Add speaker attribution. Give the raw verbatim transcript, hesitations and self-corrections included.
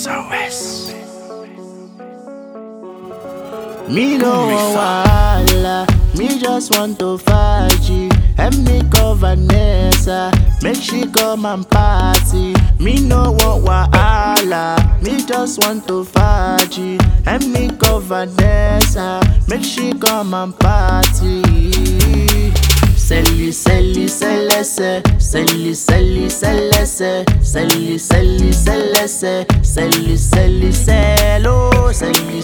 Speaker 1: S O S.
Speaker 2: Me no want wahala, me just want to faji. And me call Vanessa, make she come and party. Me no want wahala, me just want to faji. And me call Vanessa, make she come and party. Selly, selly, sellese, selly, selly, sellese, selly, selly, sellese, selly, selly, sello, selly.